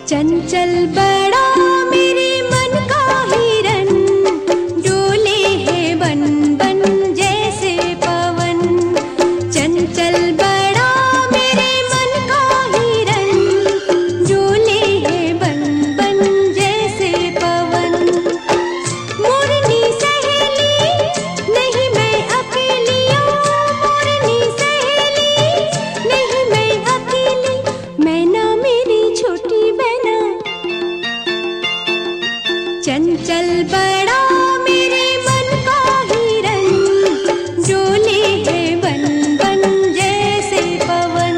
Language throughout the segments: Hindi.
चंचल बड़ा मेरे मन का हिरन, डोले है बन बन जैसे पवन। चंचल बड़ा मेरे मन का हिरन, डोले है बन बन जैसे पवन। मोरनी सहेली नहीं मैं अकेली, मोरनी सहेली नहीं मैं अकेली, मैना मेरी छोटी बहना। चंचल बड़ा मेरे मन का हिरन, डोले है बन बन जैसे पवन।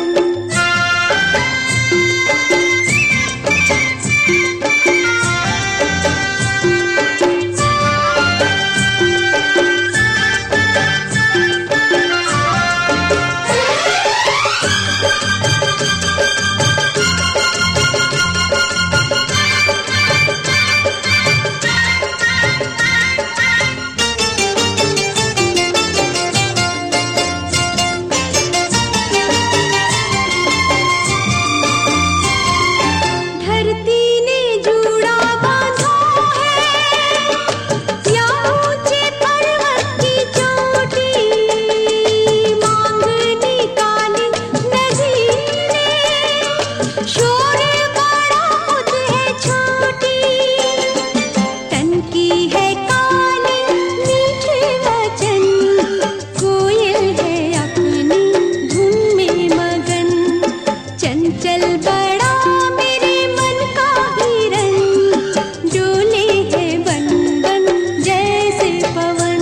धरती ने जूड़ा बांधा है, या ऊंचे पर्वत की चोटी, मांग निकाली नदी ने, शोर बड़ा खुद है छोटी। तन की है काली मीठे वचन, कोयल है अपनी धुन में मगन। चंचल बड़ा मेरे मन का हिरन, डोले है बन बन जैसे पवन।